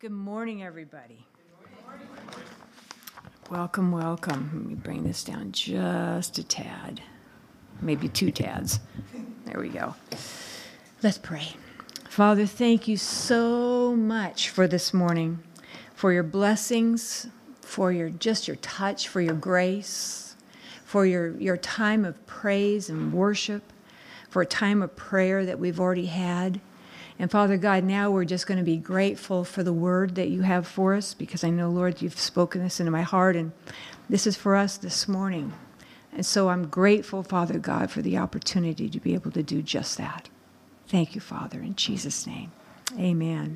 Good morning, everybody. Welcome, welcome. Let me bring this down just a tad, maybe 2 tads. There we go. Let's pray. Father, thank you so much for this morning, for your blessings, for your touch, for your grace, for your time of praise and worship, for a time of prayer that we've already had. And Father God, now we're just going to be grateful for the word that you have for us, because I know, Lord, you've spoken this into my heart, and this is for us this morning. And so I'm grateful, Father God, for the opportunity to be able to do just that. Thank you, Father, in Jesus' name. Amen.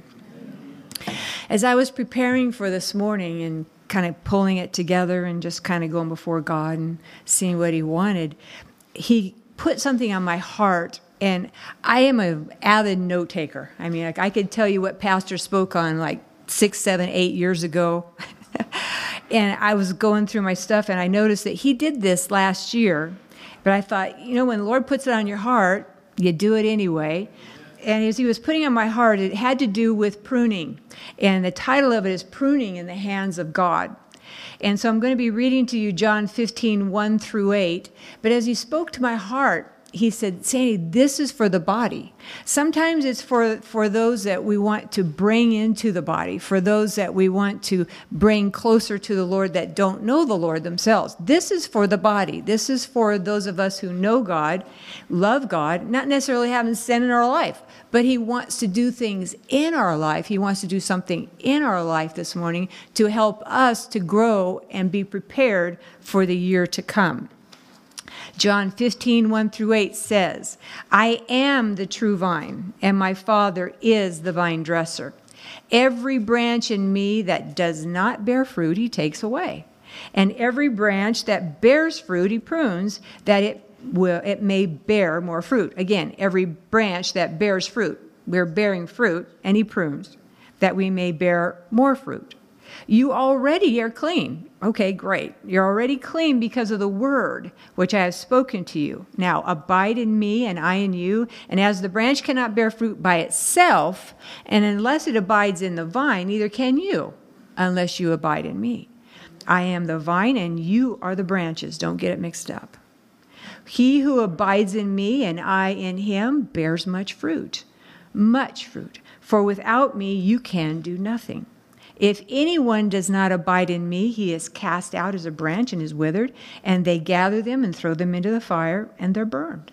As I was preparing for this morning and kind of pulling it together and just kind of going before God and seeing what he wanted, he put something on my heart. And I am an avid note taker. I mean, I could tell you what pastor spoke on like 6, 7, 8 years ago. And I was going through my stuff, and I noticed that he did this last year. But I thought, when the Lord puts it on your heart, you do it anyway. And as he was putting on my heart, it had to do with pruning. And the title of it is Pruning in the Hands of God. And so I'm going to be reading to you John 15, 1 through 8. But as he spoke to my heart, he said, Sandy, this is for the body. Sometimes it's for those that we want to bring into the body, for those that we want to bring closer to the Lord that don't know the Lord themselves. This is for the body. This is for those of us who know God, love God, not necessarily having sin in our life, but he wants to do things in our life. He wants to do something in our life this morning to help us to grow and be prepared for the year to come. John 15, 1 through 8 says, I am the true vine, and my Father is the vine dresser. Every branch in me that does not bear fruit, he takes away. And every branch that bears fruit, he prunes, that it may bear more fruit. Again, every branch that bears fruit, we're bearing fruit, and he prunes, that we may bear more fruit. You already are clean. Okay, great. You're already clean because of the word which I have spoken to you. Now, abide in me and I in you. And as the branch cannot bear fruit by itself, and unless it abides in the vine, neither can you, unless you abide in me. I am the vine and you are the branches. Don't get it mixed up. He who abides in me and I in him bears much fruit. Much fruit. For without me you can do nothing. If anyone does not abide in me, he is cast out as a branch and is withered, and they gather them and throw them into the fire, and they're burned.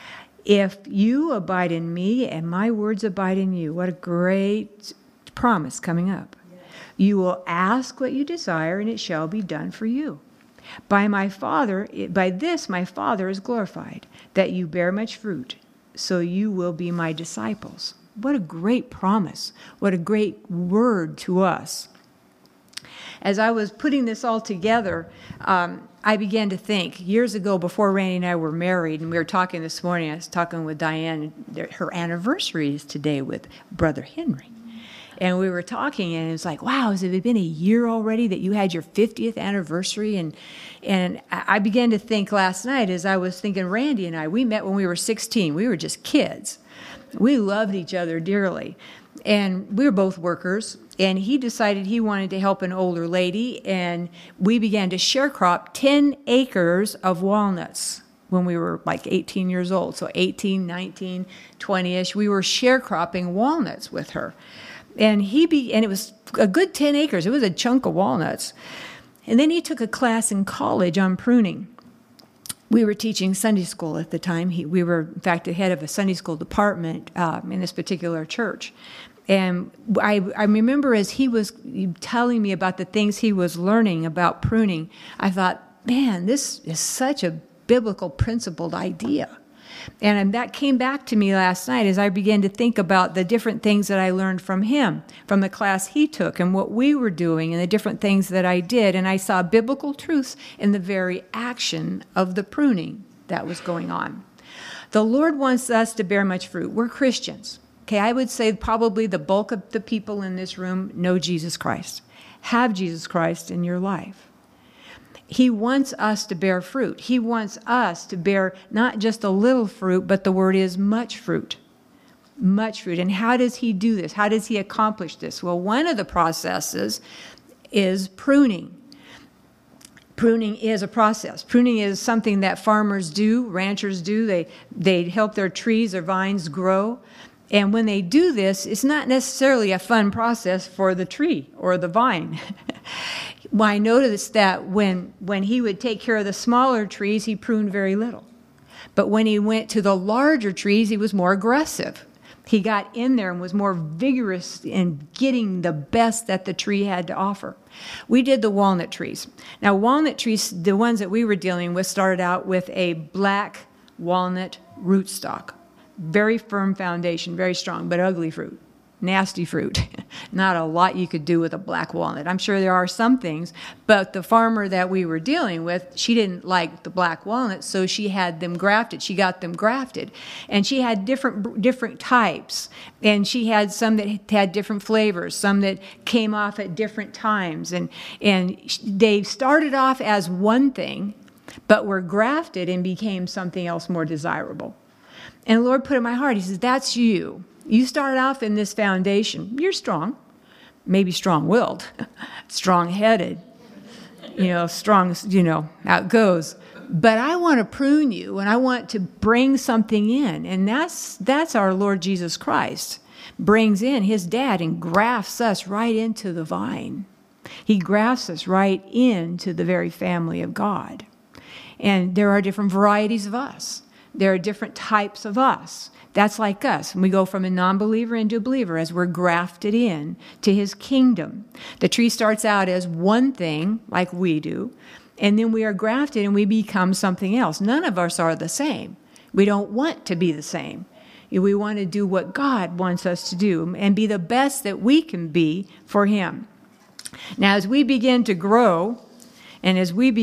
If you abide in me and my words abide in you, what a great promise coming up. You will ask what you desire, and it shall be done for you. By this my Father is glorified, that you bear much fruit, so you will be my disciples. What a great promise. What a great word to us. As I was putting this all together, I began to think, years ago before Randy and I were married, and we were talking this morning, I was talking with Diane, her anniversary is today with Brother Henry. And we were talking, and it was like, wow, has it been a year already that you had your 50th anniversary? And I began to think last night, as I was thinking, Randy and I, we met when we were 16. We were just kids. We loved each other dearly, and we were both workers, and he decided he wanted to help an older lady, and we began to sharecrop 10 acres of walnuts when we were like 18 years old, so 18, 19, 20-ish. We were sharecropping walnuts with her, and it was a good 10 acres. It was a chunk of walnuts, and then he took a class in college on pruning. We were teaching Sunday school at the time. We were, in fact, the head of a Sunday school department in this particular church. And I remember as he was telling me about the things he was learning about pruning, I thought, man, this is such a biblical principled idea. And that came back to me last night as I began to think about the different things that I learned from him, from the class he took, and what we were doing, and the different things that I did. And I saw biblical truths in the very action of the pruning that was going on. The Lord wants us to bear much fruit. We're Christians. Okay, I would say probably the bulk of the people in this room know Jesus Christ, have Jesus Christ in your life. He wants us to bear fruit. He wants us to bear not just a little fruit, but the word is much fruit. Much fruit. And how does he do this? How does he accomplish this? Well, one of the processes is pruning. Pruning is a process. Pruning is something that farmers do, ranchers do. They help their trees or vines grow. And when they do this, it's not necessarily a fun process for the tree or the vine. Well, I noticed that when he would take care of the smaller trees, he pruned very little. But when he went to the larger trees, he was more aggressive. He got in there and was more vigorous in getting the best that the tree had to offer. We did the walnut trees. Now, walnut trees, the ones that we were dealing with, started out with a black walnut rootstock. Very firm foundation, very strong, but ugly fruit. Nasty fruit. Not a lot you could do with a black walnut. I'm sure there are some things, but the farmer that we were dealing with, she didn't like the black walnuts, so she had them grafted. She got them grafted. And she had different types. And she had some that had different flavors, some that came off at different times. And they started off as one thing, but were grafted and became something else more desirable. And the Lord put it in my heart, he says, that's you. You start off in this foundation. You're strong, maybe strong-willed, strong-headed, strong, how it goes. But I want to prune you, and I want to bring something in. And that's our Lord Jesus Christ. Brings in his dad and grafts us right into the vine. He grafts us right into the very family of God. And there are different varieties of us. There are different types of us. That's like us. And we go from a non-believer into a believer as we're grafted in to his kingdom. The tree starts out as one thing, like we do, and then we are grafted and we become something else. None of us are the same. We don't want to be the same. We want to do what God wants us to do and be the best that we can be for him. Now, as we begin to grow, and as we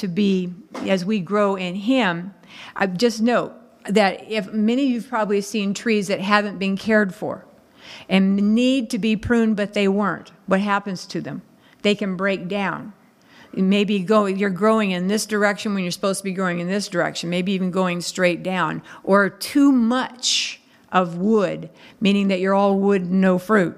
grow in him, I just note that if many of you have probably seen trees that haven't been cared for and need to be pruned, but they weren't, what happens to them? They can break down. Maybe you're growing in this direction when you're supposed to be growing in this direction, maybe even going straight down, or too much of wood, meaning that you're all wood, no fruit.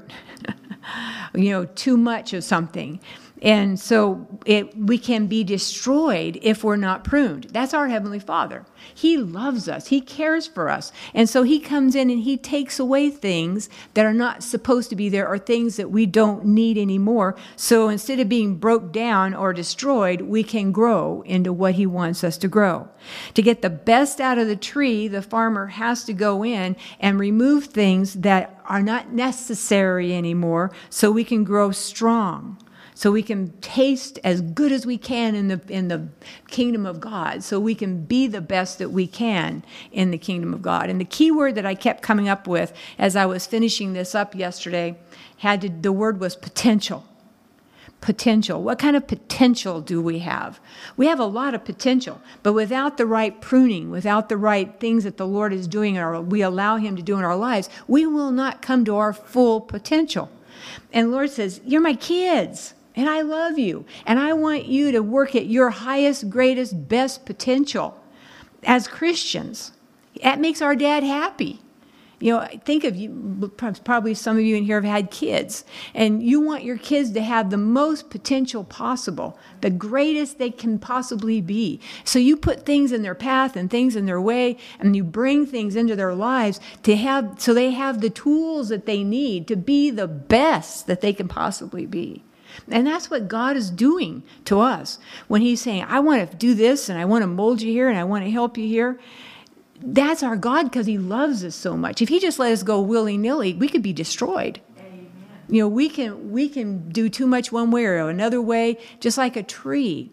Too much of something. And so we can be destroyed if we're not pruned. That's our Heavenly Father. He loves us. He cares for us. And so he comes in and he takes away things that are not supposed to be there or things that we don't need anymore. So instead of being broke down or destroyed, we can grow into what he wants us to grow. To get the best out of the tree, the farmer has to go in and remove things that are not necessary anymore so we can grow strong. So we can taste as good as we can in the kingdom of God. So we can be the best that we can in the kingdom of God. And the key word that I kept coming up with as I was finishing this up yesterday, the word was potential. Potential. What kind of potential do we have? We have a lot of potential, but without the right pruning, without the right things that the Lord is doing or we allow him to do in our lives, we will not come to our full potential. And the Lord says, you're my kids. And I love you. And I want you to work at your highest, greatest, best potential as Christians. That makes our dad happy. Think of you, probably some of you in here have had kids. And you want your kids to have the most potential possible, the greatest they can possibly be. So you put things in their path and things in their way, and you bring things into their lives so they have the tools that they need to be the best that they can possibly be. And that's what God is doing to us when he's saying, I want to do this and I want to mold you here and I want to help you here. That's our God because he loves us so much. If he just let us go willy-nilly, we could be destroyed. Amen. We can do too much one way or another way, just like a tree.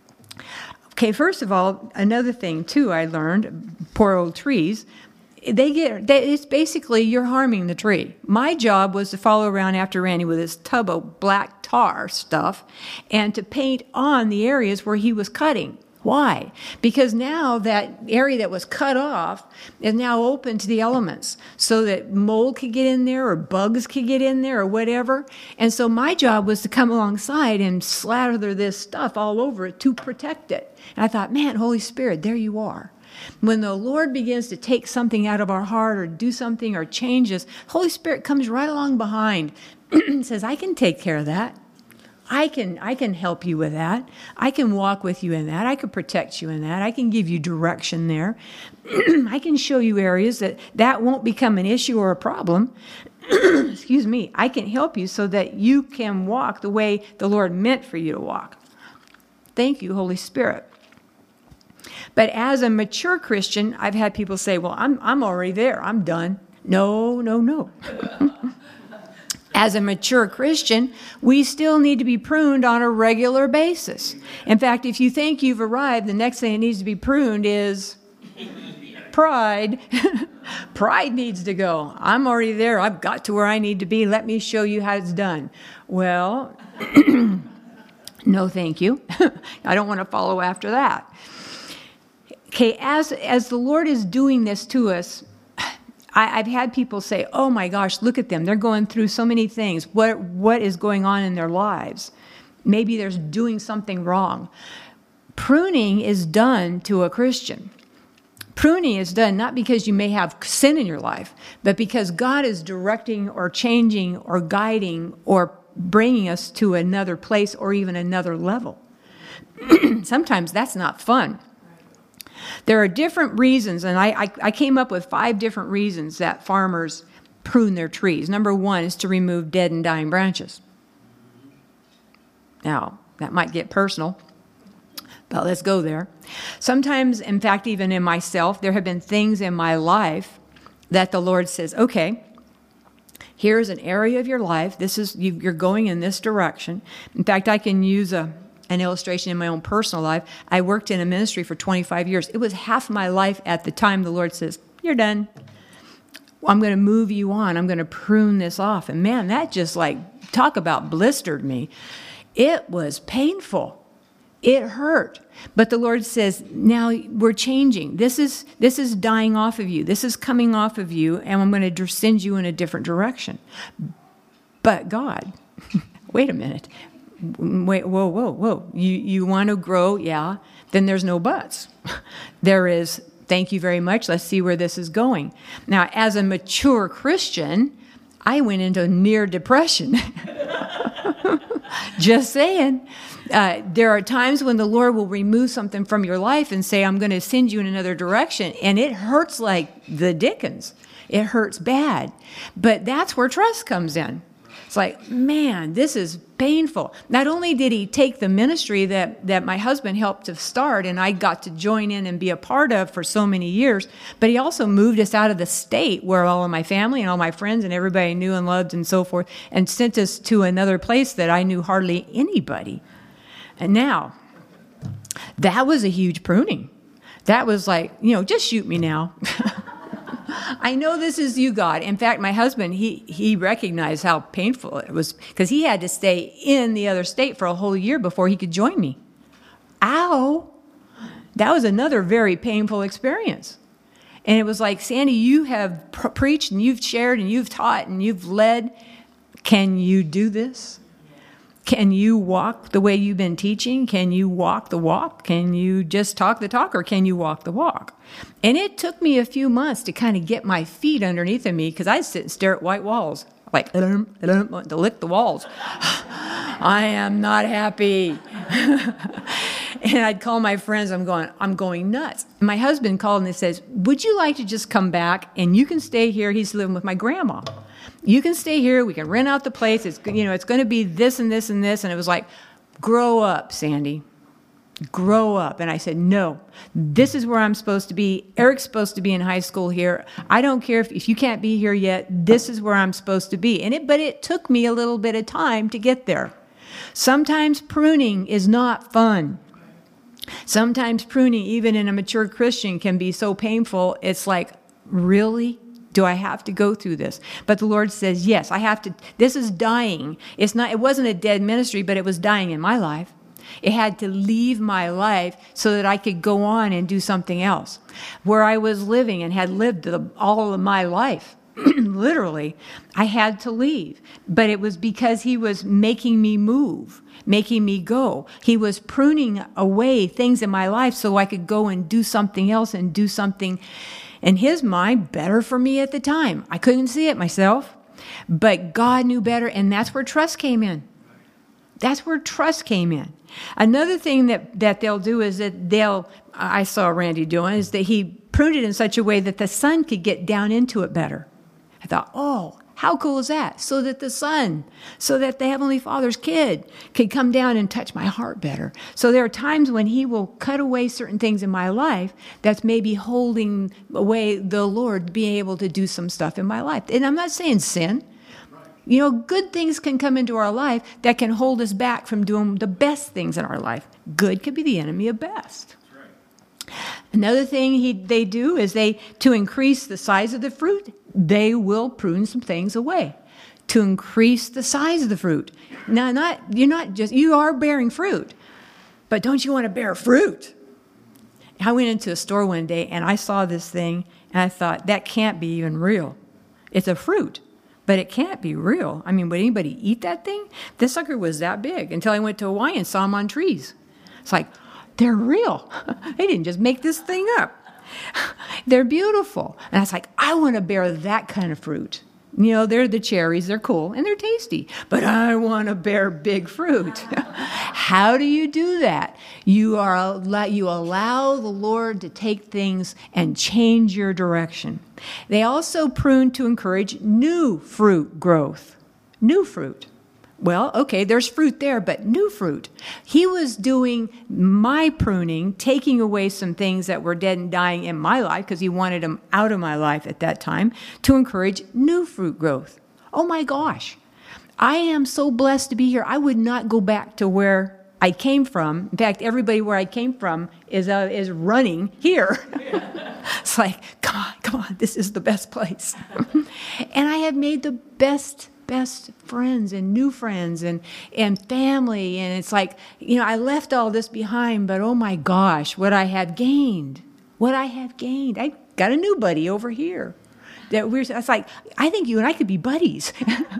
Okay, first of all, another thing too I learned, poor old trees, it's basically you're harming the tree. My job was to follow around after Randy with his tub of black tar stuff and to paint on the areas where he was cutting. Why? Because now that area that was cut off is now open to the elements so that mold could get in there or bugs could get in there or whatever. And so my job was to come alongside and slather this stuff all over it to protect it. And I thought, man, Holy Spirit, there you are. When the Lord begins to take something out of our heart or do something or change us, Holy Spirit comes right along behind and says, I can take care of that. I can help you with that. I can walk with you in that. I can protect you in that. I can give you direction there. I can show you areas that won't become an issue or a problem. Excuse me. I can help you so that you can walk the way the Lord meant for you to walk. Thank you, Holy Spirit. But as a mature Christian, I've had people say, well, I'm already there. I'm done. No. As a mature Christian, we still need to be pruned on a regular basis. In fact, if you think you've arrived, the next thing that needs to be pruned is pride. Pride needs to go. I'm already there. I've got to where I need to be. Let me show you how it's done. Well, no, thank you. I don't want to follow after that. Okay, as the Lord is doing this to us, I've had people say, oh my gosh, look at them. They're going through so many things. What is going on in their lives? Maybe they're doing something wrong. Pruning is done to a Christian. Pruning is done not because you may have sin in your life, but because God is directing or changing or guiding or bringing us to another place or even another level. Sometimes that's not fun. There are different reasons, and I came up with 5 different reasons that farmers prune their trees. Number 1 is to remove dead and dying branches. Now, that might get personal, but let's go there. Sometimes, in fact, even in myself, there have been things in my life that the Lord says, okay, here's an area of your life. You're going in this direction. In fact, I can use an illustration in my own personal life. I worked in a ministry for 25 years. It was half my life at the time. The Lord says, you're done. I'm going to move you on. I'm going to prune this off. And man, that just talk about blistered me. It was painful. It hurt. But the Lord says, now we're changing. This is dying off of you. This is coming off of you, and I'm going to send you in a different direction. But God, wait a minute. Wait, whoa. You want to grow? Yeah. Then there's no buts. There is, thank you very much. Let's see where this is going. Now, as a mature Christian, I went into near depression. Just saying. There are times when the Lord will remove something from your life and say, I'm going to send you in another direction. And it hurts like the dickens. It hurts bad. But that's where trust comes in. It's like, man, this is painful. Not only did he take the ministry that my husband helped to start and I got to join in and be a part of for so many years, but he also moved us out of the state where all of my family and all my friends and everybody knew and loved and so forth, and sent us to another place that I knew hardly anybody. And now, that was a huge pruning. That was like, just shoot me now. I know this is you, God. In fact, my husband, he recognized how painful it was because he had to stay in the other state for a whole year before he could join me. Ow! That was another very painful experience. And it was like, Sandy, you have preached and you've shared and you've taught and you've led. Can you do this? Can you walk the way you've been teaching? Can you walk the walk? Can you just talk the talk, or can you walk the walk? And it took me a few months to kind of get my feet underneath of me because I'd sit and stare at white walls, like to lick the walls. I am not happy. And I'd call my friends. I'm going nuts. And my husband called and he says, would you like to just come back and you can stay here? He's living with my grandma. You can stay here. We can rent out the place. It's going to be this and this and this. And it was like, grow up, Sandy. Grow up. And I said, no, this is where I'm supposed to be. Eric's supposed to be in high school here. I don't care if you can't be here yet. This is where I'm supposed to be. But it took me a little bit of time to get there. Sometimes pruning is not fun. Sometimes pruning, even in a mature Christian, can be so painful. It's like, really? Do I have to go through this? But the Lord says, yes, I have to. This is dying. It wasn't a dead ministry, but it was dying in my life. It had to leave my life so that I could go on and do something else. Where I was living and had lived all of my life, literally, I had to leave. But it was because he was making me move, making me go. He was pruning away things in my life so I could go and do something else and do something, in his mind, better for me at the time. I couldn't see it myself, but God knew better, and that's where trust came in. That's where trust came in. Another thing that they'll do is that I saw Randy doing, is that he pruned it in such a way that the sun could get down into it better. I thought, oh, how cool is that? So that the Heavenly Father's kid could come down and touch my heart better. So there are times when he will cut away certain things in my life that's maybe holding away the Lord being able to do some stuff in my life. And I'm not saying sin. You know, good things can come into our life that can hold us back from doing the best things in our life. Good could be the enemy of best. Another thing they do is to increase the size of the fruit, they will prune some things away to increase the size of the fruit. Now, you are bearing fruit, but don't you want to bear fruit? I went into a store one day and I saw this thing and I thought, that can't be even real. It's a fruit, but it can't be real. I mean, would anybody eat that thing? This sucker was that big until I went to Hawaii and saw them on trees. It's like, they're real. They didn't just make this thing up. They're beautiful. And I was like, I want to bear that kind of fruit. You know, they're the cherries. They're cool and they're tasty. But I want to bear big fruit. How do you do that? You allow the Lord to take things and change your direction. They also prune to encourage new fruit growth. New fruit. Well, okay, there's fruit there, but new fruit. He was doing my pruning, taking away some things that were dead and dying in my life because he wanted them out of my life at that time to encourage new fruit growth. Oh my gosh, I am so blessed to be here. I would not go back to where I came from. In fact, everybody where I came from is running here. It's like, come on, this is the best place. And I have made the best friends and new friends and family. And it's like, you know, I left all this behind, but oh my gosh, what I have gained. I got a new buddy over here. It's like, I think you and I could be buddies.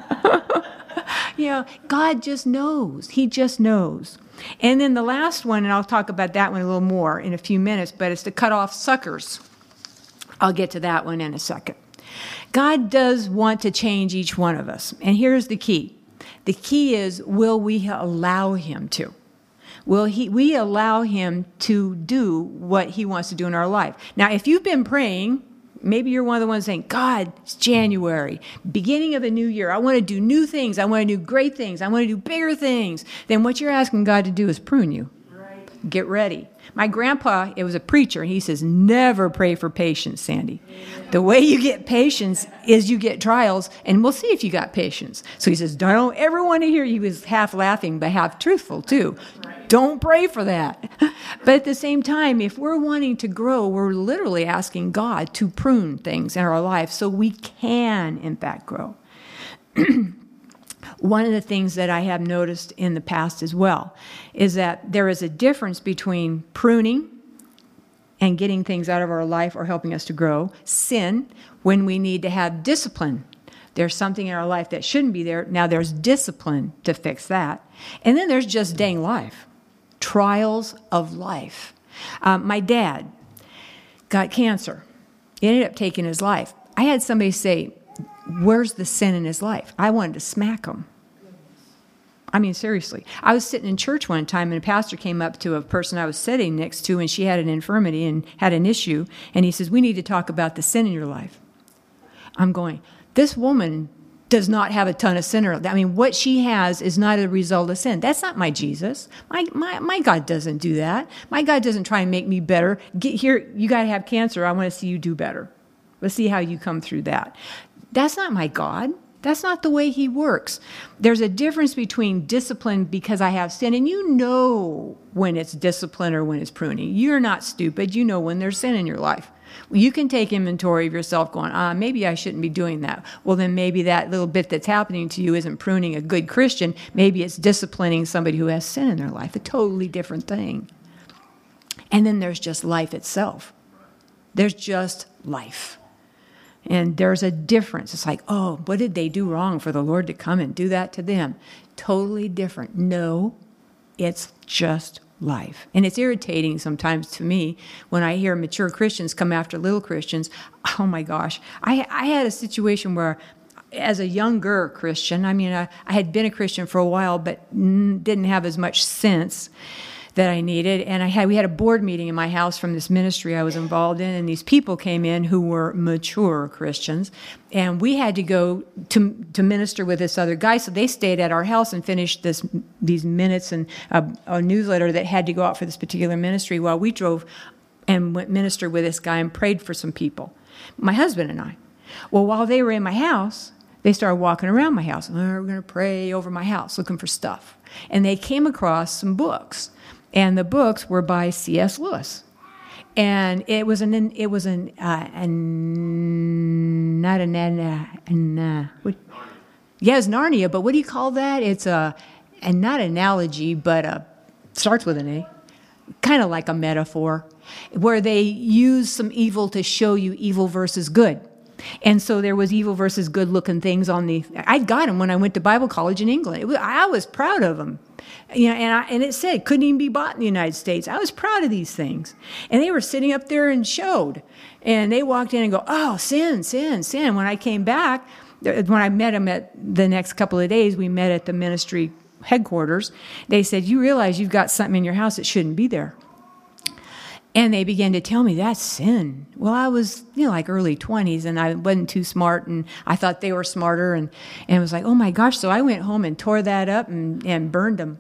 You know, God just knows. He just knows. And then the last one, and I'll talk about that one a little more in a few minutes, but it's to cut off suckers. I'll get to that one in a second. God does want to change each one of us. And here's the key. The key is, will we allow him to? Will we allow him to do what he wants to do in our life? Now, if you've been praying, maybe you're one of the ones saying, God, it's January, beginning of a new year. I want to do new things. I want to do great things. I want to do bigger things. Then what you're asking God to do is prune you. Right. Get ready. My grandpa, it was a preacher, and he says, never pray for patience, Sandy. The way you get patience is you get trials, and we'll see if you got patience. So he says, don't ever want to hear you. He was half laughing, but half truthful, too. Right. Don't pray for that. But at the same time, if we're wanting to grow, we're literally asking God to prune things in our life so we can, in fact, grow. One of the things that I have noticed in the past as well is that there is a difference between pruning and getting things out of our life or helping us to grow, sin, when we need to have discipline. There's something in our life that shouldn't be there. Now there's discipline to fix that. And then there's just dang life, trials of life. My dad got cancer. He ended up taking his life. I had somebody say, where's the sin in his life? I wanted to smack him. I mean, seriously. I was sitting in church one time, and a pastor came up to a person I was sitting next to, and she had an infirmity and had an issue, and he says, we need to talk about the sin in your life. I'm going, this woman does not have a ton of sin in her life. I mean, what she has is not a result of sin. That's not my Jesus. My God doesn't do that. My God doesn't try and make me better. Get here, you got to have cancer. I want to see you do better. Let's see how you come through that. That's not my God. That's not the way he works. There's a difference between discipline because I have sin, and you know when it's discipline or when it's pruning. You're not stupid. You know when there's sin in your life. You can take inventory of yourself going, maybe I shouldn't be doing that. Well, then maybe that little bit that's happening to you isn't pruning a good Christian. Maybe it's disciplining somebody who has sin in their life, a totally different thing. And then there's just life itself. There's just life. And there's a difference. It's like, oh, what did they do wrong for the Lord to come and do that to them? Totally different. No, it's just life. And it's irritating sometimes to me when I hear mature Christians come after little Christians. Oh my gosh. I had a situation where, as a younger Christian, I had been a Christian for a while, but didn't have as much sense that I needed. And we had a board meeting in my house from this ministry I was involved in, and these people came in who were mature Christians, and we had to go to minister with this other guy. So they stayed at our house and finished these minutes and a newsletter that had to go out for this particular ministry while we drove and went minister with this guy and prayed for some people, my husband and I. Well, while they were in my house, they started walking around my house. We're going to pray over my house, looking for stuff. And they came across some books. And the books were by C.S. Lewis, and it was not Narnia, but what do you call that? It's not analogy, but starts with an A, kind of like a metaphor, where they use some evil to show you evil versus good. And so there was evil versus good looking things on I got them when I went to Bible college in England. I was proud of them. And it said couldn't even be bought in the United States. I was proud of these things. And they were sitting up there and showed. And they walked in and go, oh, sin, sin, sin. When I came back, when I met them at the next couple of days, we met at the ministry headquarters. They said, you realize you've got something in your house that shouldn't be there. And they began to tell me that's sin. Well, I was, like early 20s, and I wasn't too smart, and I thought they were smarter, and it was like, oh my gosh. So I went home and tore that up and burned them.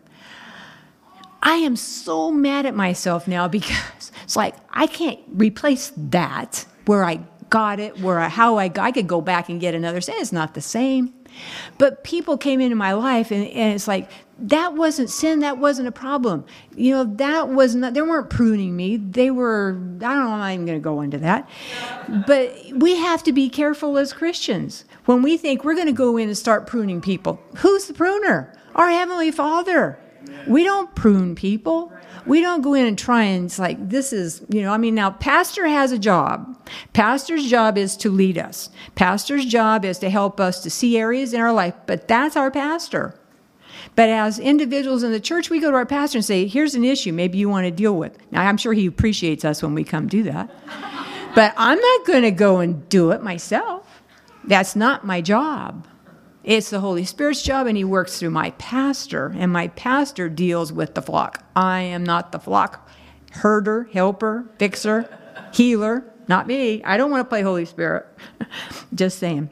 I am so mad at myself now because it's like I can't replace that where I got it, I could go back and get another sin. It's not the same. But people came into my life, and it's like, that wasn't sin. That wasn't a problem. That was not, they weren't pruning me. They were, I don't know, I'm not even going to go into that. But we have to be careful as Christians. When we think we're going to go in and start pruning people, who's the pruner? Our Heavenly Father. We don't prune people. We don't go in and try and, it's like, this is, now pastor has a job. Pastor's job is to lead us. Pastor's job is to help us to see areas in our life, but that's our pastor. But as individuals in the church, we go to our pastor and say, here's an issue maybe you want to deal with. Now, I'm sure he appreciates us when we come do that. But I'm not going to go and do it myself. That's not my job. It's the Holy Spirit's job, and he works through my pastor, and my pastor deals with the flock. I am not the flock herder, helper, fixer, healer, not me. I don't want to play Holy Spirit. Just saying.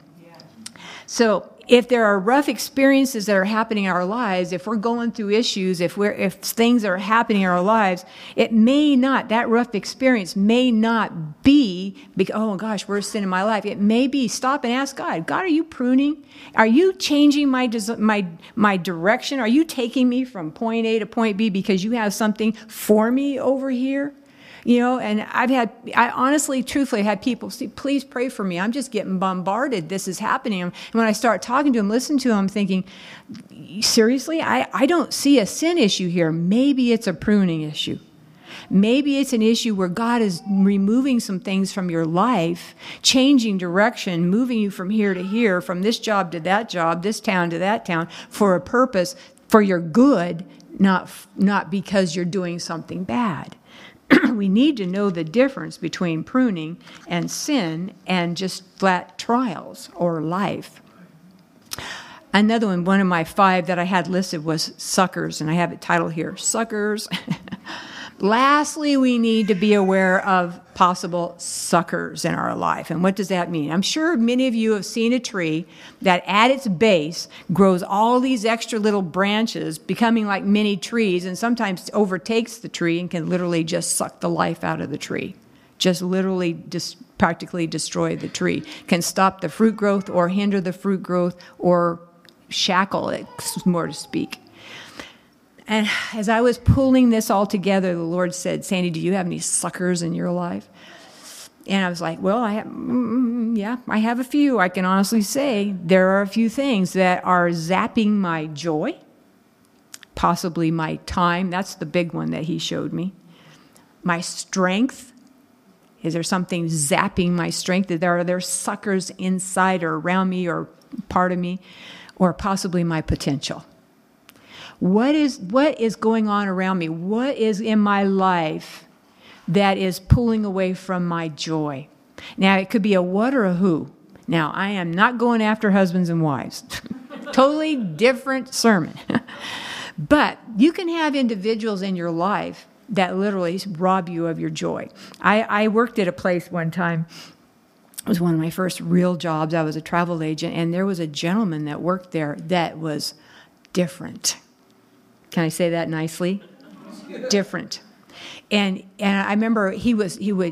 So if there are rough experiences that are happening in our lives, if we're going through issues, if things are happening in our lives, that rough experience may not be, oh gosh, where's sin in my life? It may be, stop and ask God, are you pruning? Are you changing my direction? Are you taking me from point A to point B because you have something for me over here? And I honestly, truthfully had people say, please pray for me. I'm just getting bombarded. This is happening. And when I start talking to them, listen to them, I'm thinking, seriously, I don't see a sin issue here. Maybe it's a pruning issue. Maybe it's an issue where God is removing some things from your life, changing direction, moving you from here to here, from this job to that job, this town to that town, for a purpose, for your good, not because you're doing something bad. We need to know the difference between pruning and sin and just flat trials or life. Another one of my 5 that I had listed was suckers, and I have it titled here, Suckers. Lastly, we need to be aware of possible suckers in our life. And what does that mean? I'm sure many of you have seen a tree that at its base grows all these extra little branches, becoming like mini trees, and sometimes overtakes the tree and can literally just suck the life out of the tree. Just literally practically destroy the tree. Can stop the fruit growth or hinder the fruit growth or shackle it, more to speak. And as I was pulling this all together, the Lord said, Sandy, do you have any suckers in your life? And I was like, well, I have a few. I can honestly say there are a few things that are zapping my joy, possibly my time. That's the big one that he showed me. My strength. Is there something zapping my strength? Are there suckers inside or around me or part of me, or possibly my potential? What is going on around me? What is in my life that is pulling away from my joy? Now, it could be a what or a who. Now, I am not going after husbands and wives. Totally different sermon. But you can have individuals in your life that literally rob you of your joy. I worked at a place one time. It was one of my first real jobs. I was a travel agent, and there was a gentleman that worked there that was different. Can I say that nicely? Different. And I remember he would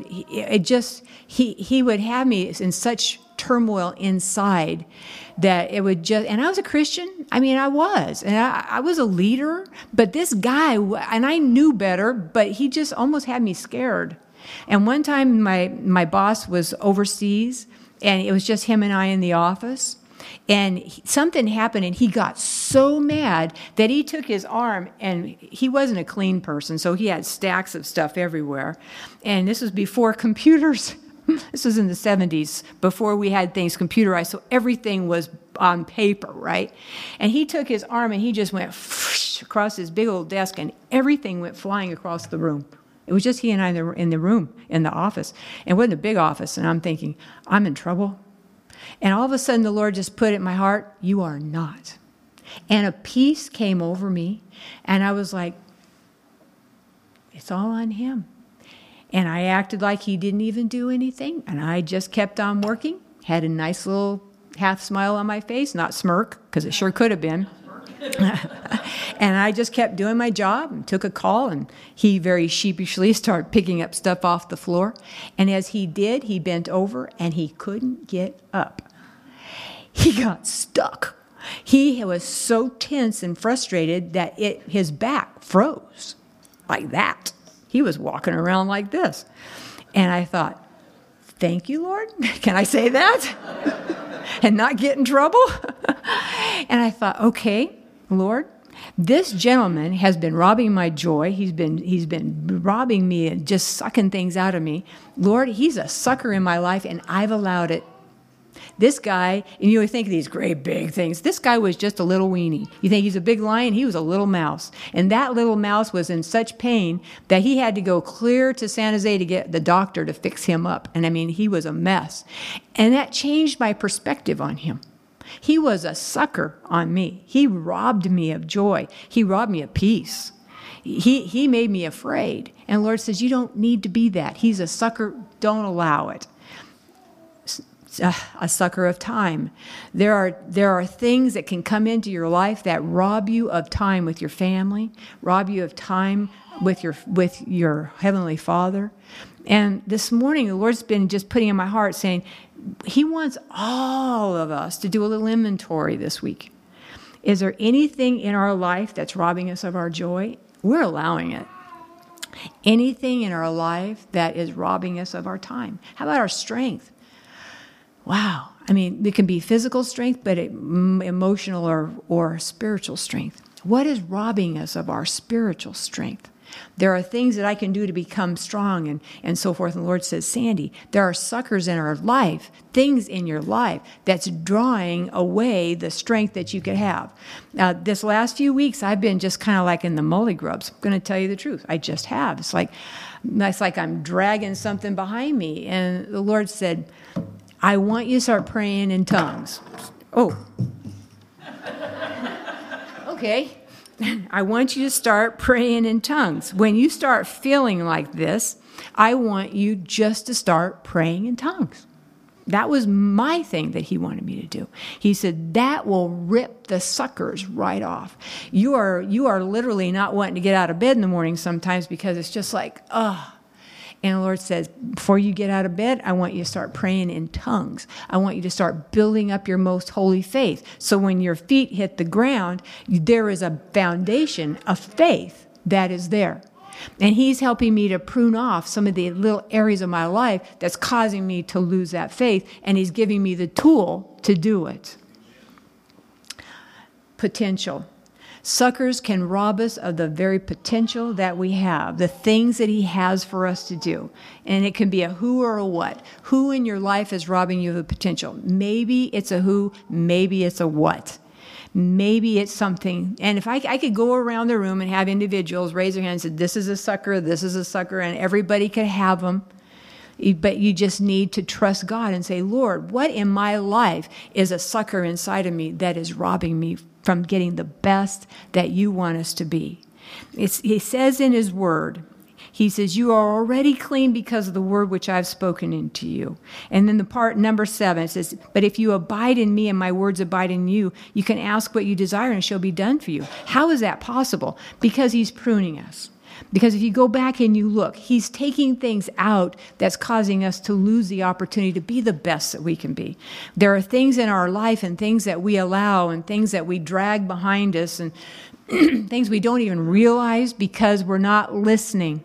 have me in such turmoil inside that it would just, and I was a Christian. I mean, I was, and I was a leader, but this guy, and I knew better, but he just almost had me scared. And one time my boss was overseas, and it was just him and I in the office, and something happened, and he got so mad that he took his arm, and he wasn't a clean person, so he had stacks of stuff everywhere. And this was before computers. This was in the 70s, before we had things computerized, so everything was on paper, right? And he took his arm and he just went across his big old desk, and everything went flying across the room. It was just he and I in the room, in the office. And it wasn't a big office, and I'm thinking, I'm in trouble. And all of a sudden, the Lord just put it in my heart, you are not. And a peace came over me, and I was like, it's all on him. And I acted like he didn't even do anything, and I just kept on working, had a nice little half smile on my face, not smirk, because it sure could have been. And I just kept doing my job and took a call, and he very sheepishly started picking up stuff off the floor. And as he did, he bent over, and he couldn't get up. He got stuck. He was so tense and frustrated that his back froze like that. He was walking around like this. And I thought, thank you, Lord. Can I say that? And not get in trouble? And I thought, okay, Lord, this gentleman has been robbing my joy. He's been robbing me and just sucking things out of me. Lord, he's a sucker in my life, and I've allowed it. This guy, and you would think of these great big things. This guy was just a little weenie. You think he's a big lion? He was a little mouse. And that little mouse was in such pain that he had to go clear to San Jose to get the doctor to fix him up. And I mean, he was a mess. And that changed my perspective on him. He was a sucker on me. He robbed me of joy. He robbed me of peace. He made me afraid. And the Lord says, you don't need to be that. He's a sucker. Don't allow it. A sucker of time. There are things that can come into your life that rob you of time with your family, rob you of time with your Heavenly Father. And this morning, the Lord's been just putting in my heart saying, He wants all of us to do a little inventory this week. Is there anything in our life that's robbing us of our joy? We're allowing it. Anything in our life that is robbing us of our time? How about our strength? Wow. I mean, it can be physical strength, but emotional or spiritual strength. What is robbing us of our spiritual strength? There are things that I can do to become strong and so forth. And the Lord says, Sandy, there are suckers in our life, things in your life that's drawing away the strength that you could have. This last few weeks, I've been just kind of like in the mully grubs. I'm going to tell you the truth. I just have. It's like I'm dragging something behind me. And the Lord said, I want you to start praying in tongues. Oh. Okay. I want you to start praying in tongues. When you start feeling like this, I want you just to start praying in tongues. That was my thing that he wanted me to do. He said, that will rip the suckers right off. You are literally not wanting to get out of bed in the morning sometimes because it's just like, ugh. And the Lord says, before you get out of bed, I want you to start praying in tongues. I want you to start building up your most holy faith. So when your feet hit the ground, there is a foundation of faith that is there. And he's helping me to prune off some of the little areas of my life that's causing me to lose that faith. And he's giving me the tool to do it. Potential. Suckers can rob us of the very potential that we have, the things that he has for us to do. And it can be a who or a what. Who in your life is robbing you of the potential? Maybe it's a who, maybe it's a what. Maybe it's something. And if I could go around the room and have individuals raise their hands and say, this is a sucker, and everybody could have them. But you just need to trust God and say, Lord, what in my life is a sucker inside of me that is robbing me from getting the best that you want us to be? He says in his word, he says, you are already clean because of the word which I've spoken into you. And then the part number 7 says, but if you abide in me and my words abide in you, you can ask what you desire and it shall be done for you. How is that possible? Because he's pruning us. Because if you go back and you look, he's taking things out that's causing us to lose the opportunity to be the best that we can be. There are things in our life and things that we allow and things that we drag behind us and things we don't even realize because we're not listening.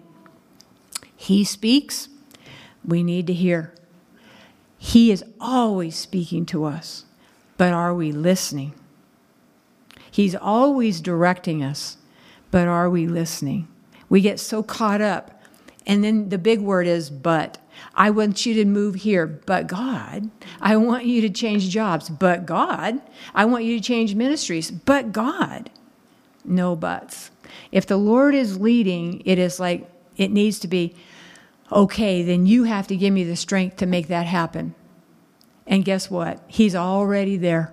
He speaks, we need to hear. He is always speaking to us, but are we listening? He's always directing us, but are we listening? We get so caught up. And then the big word is but. I want you to move here, but God. I want you to change jobs, but God. I want you to change ministries, but God. No buts. If the Lord is leading, it is like it needs to be, okay, then you have to give me the strength to make that happen. And guess what? He's already there.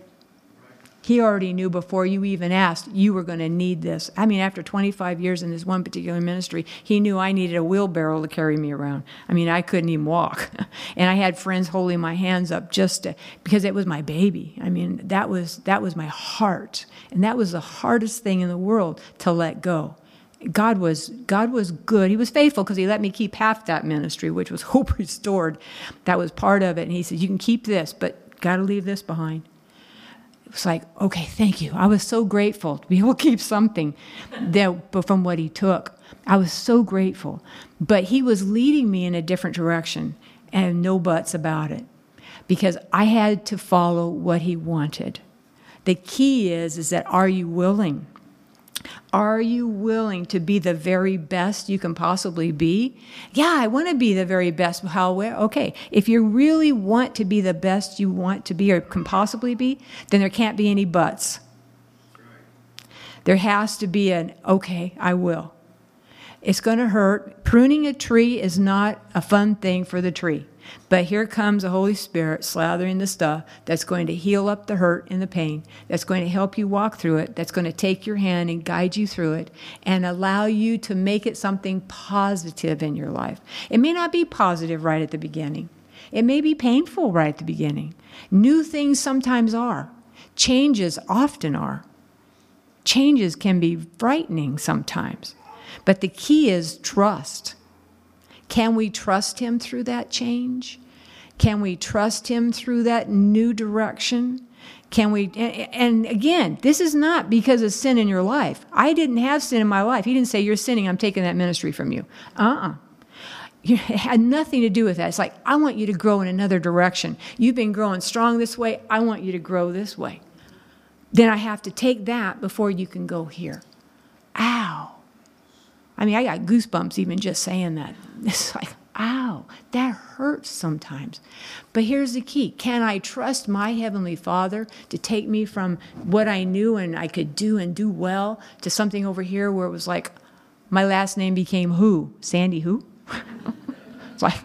He already knew before you even asked, you were going to need this. I mean, after 25 years in this one particular ministry, he knew I needed a wheelbarrow to carry me around. I mean, I couldn't even walk. And I had friends holding my hands up because it was my baby. I mean, that was my heart. And that was the hardest thing in the world to let go. God was good. He was faithful because he let me keep half that ministry, which was Hope Restored. That was part of it. And he said, you can keep this, but got to leave this behind. It was like, okay, thank you. I was so grateful to be able to keep something from what he took. I was so grateful. But he was leading me in a different direction, and no buts about it, because I had to follow what he wanted. The key is that are you willing? Are you willing to be the very best you can possibly be? Yeah, I want to be the very best. Okay, if you really want to be the best you want to be or can possibly be, then there can't be any buts. There has to be an, okay, I will. It's going to hurt. Pruning a tree is not a fun thing for the tree. But here comes the Holy Spirit slathering the stuff that's going to heal up the hurt and the pain, that's going to help you walk through it, that's going to take your hand and guide you through it and allow you to make it something positive in your life. It may not be positive right at the beginning. It may be painful right at the beginning. New things sometimes are. Changes often are. Changes can be frightening sometimes. But the key is trust. Can we trust him through that change? Can we trust him through that new direction? Can we, and again, this is not because of sin in your life. I didn't have sin in my life. He didn't say, you're sinning, I'm taking that ministry from you. It had nothing to do with that. It's like, I want you to grow in another direction. You've been growing strong this way. I want you to grow this way. Then I have to take that before you can go here. Ow. I mean, I got goosebumps even just saying that. It's like, ow, that hurts sometimes. But here's the key. Can I trust my Heavenly Father to take me from what I knew and I could do and do well to something over here where it was like, my last name became who? Sandy who? It's like,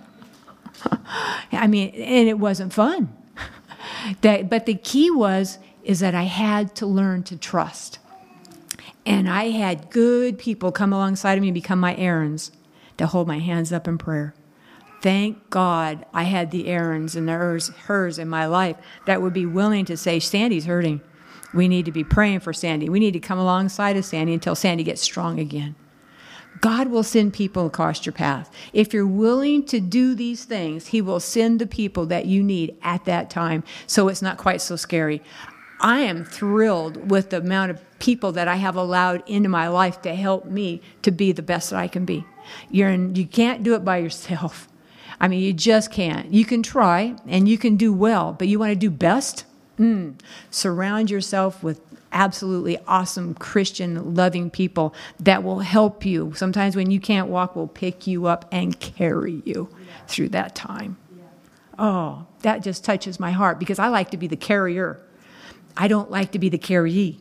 I mean, and it wasn't fun. But the key is that I had to learn to trust. And I had good people come alongside of me and become my Aarons to hold my hands up in prayer. Thank God I had the Aarons and hers in my life that would be willing to say, Sandy's hurting. We need to be praying for Sandy. We need to come alongside of Sandy until Sandy gets strong again. God will send people across your path. If you're willing to do these things, he will send the people that you need at that time, so it's not quite so scary. I am thrilled with the amount of people that I have allowed into my life to help me to be the best that I can be. You can't do it by yourself. I mean, you just can't. You can try and you can do well, but you want to do best? Surround yourself with absolutely awesome Christian loving people that will help you. Sometimes when you can't walk, will pick you up and carry you through that time. Oh, that just touches my heart because I like to be the carrier. I don't like to be the carryee.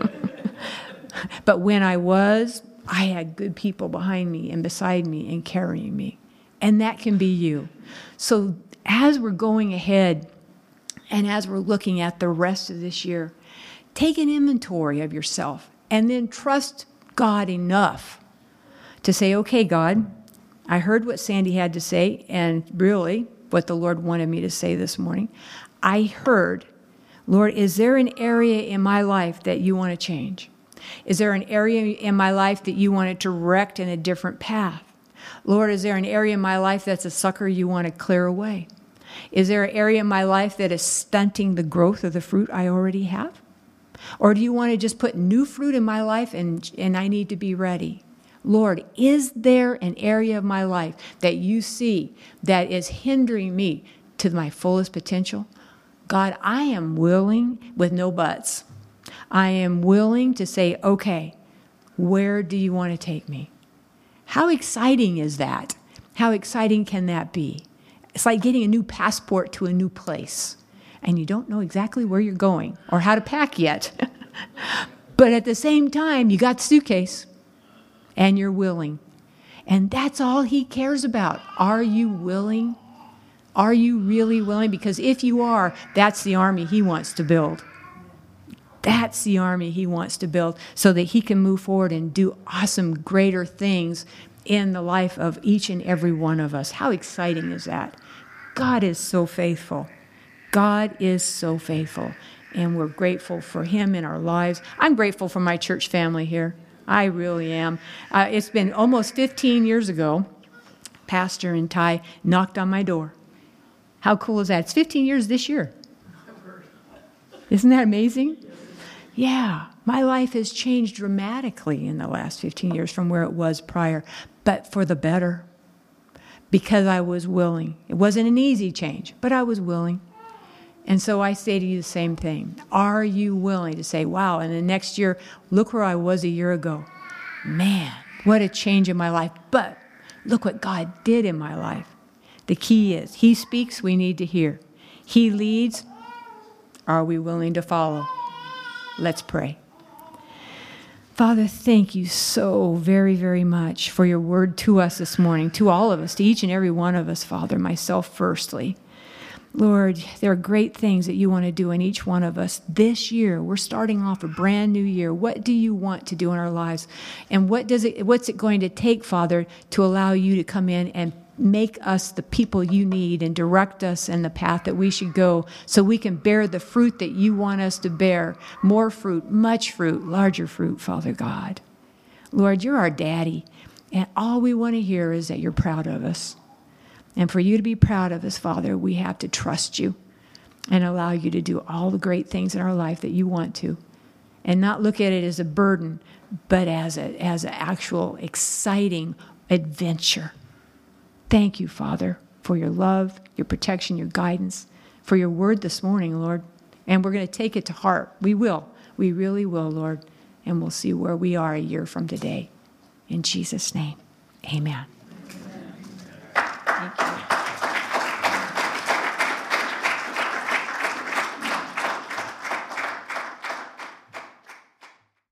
But when I had good people behind me and beside me and carrying me. And that can be you. So as we're going ahead and as we're looking at the rest of this year, take an inventory of yourself and then trust God enough to say, okay, God, I heard what Sandy had to say and really what the Lord wanted me to say this morning. I heard, Lord, is there an area in my life that you want to change? Is there an area in my life that you want to direct in a different path? Lord, is there an area in my life that's a sucker you want to clear away? Is there an area in my life that is stunting the growth of the fruit I already have? Or do you want to just put new fruit in my life and I need to be ready? Lord, is there an area of my life that you see that is hindering me to my fullest potential? God, I am willing with no buts. I am willing to say, okay, where do you want to take me? How exciting is that? How exciting can that be? It's like getting a new passport to a new place, and you don't know exactly where you're going or how to pack yet. But at the same time, you got the suitcase, and you're willing. And that's all he cares about. Are you willing? Are you really willing? Because if you are, that's the army he wants to build. That's the army he wants to build so that he can move forward and do awesome, greater things in the life of each and every one of us. How exciting is that? God is so faithful. God is so faithful. And we're grateful for him in our lives. I'm grateful for my church family here. I really am. It's been almost 15 years ago, Pastor and Ty knocked on my door. How cool is that? It's 15 years this year. Isn't that amazing? Yeah, my life has changed dramatically in the last 15 years from where it was prior, but for the better, because I was willing. It wasn't an easy change, but I was willing. And so I say to you the same thing. Are you willing to say, wow, and the next year, look where I was a year ago. Man, what a change in my life. But look what God did in my life. The key is, he speaks, we need to hear. He leads, are we willing to follow? Let's pray. Father, thank you so very, very much for your word to us this morning, to all of us, to each and every one of us, Father, myself firstly. Lord, there are great things that you want to do in each one of us this year. We're starting off a brand new year. What do you want to do in our lives? And what's it going to take, Father, to allow you to come in and make us the people you need and direct us in the path that we should go so we can bear the fruit that you want us to bear. More fruit, much fruit, larger fruit, Father God. Lord, you're our daddy, and all we want to hear is that you're proud of us. And for you to be proud of us, Father, we have to trust you and allow you to do all the great things in our life that you want to, and not look at it as a burden, but as an actual exciting adventure. Thank you, Father, for your love, your protection, your guidance, for your word this morning, Lord. And we're going to take it to heart. We will. We really will, Lord. And we'll see where we are a year from today. In Jesus' name, amen.